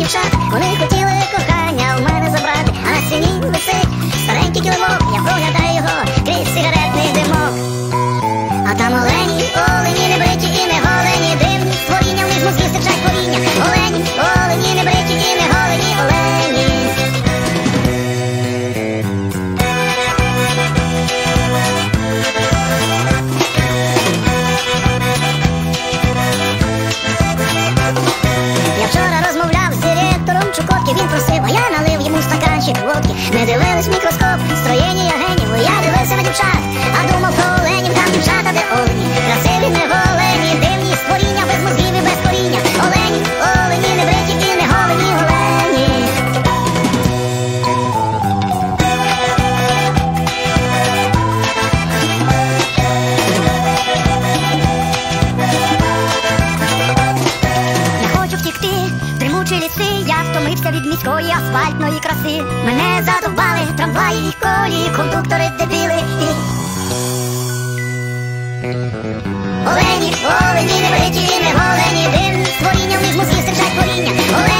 дівчат. Вони хотіли кохання в мене забрати, а на стіні висить старенький килимок. Я проглядаю його крізь сигаретний димок. А там олені, олені, не бриті і не голені, дивні створіння, в них мозги стирчать коріння. Олені, олені, не бриті і не голені, олені. Я вчора розмовляв з директором Чукотки, він просив, а я налив йому стаканчик водки. Ми дивились в мікроскоп, строєння генів, я дивився на дівчат, а думав про оленів, там дівчата, де олені. Красиві, не голені, дивні створіння, без мозгів і без коріння. Олені, олені, не бриті і не голені, олені. Тримучі ліси, я втомився від міської асфальтної краси. Мене задовбали трамваї і колії, кондуктори дебіли і... Олені, олені, не бриті і не голені, дивні створіння, в них з мозгів стирчать коріння. Олені.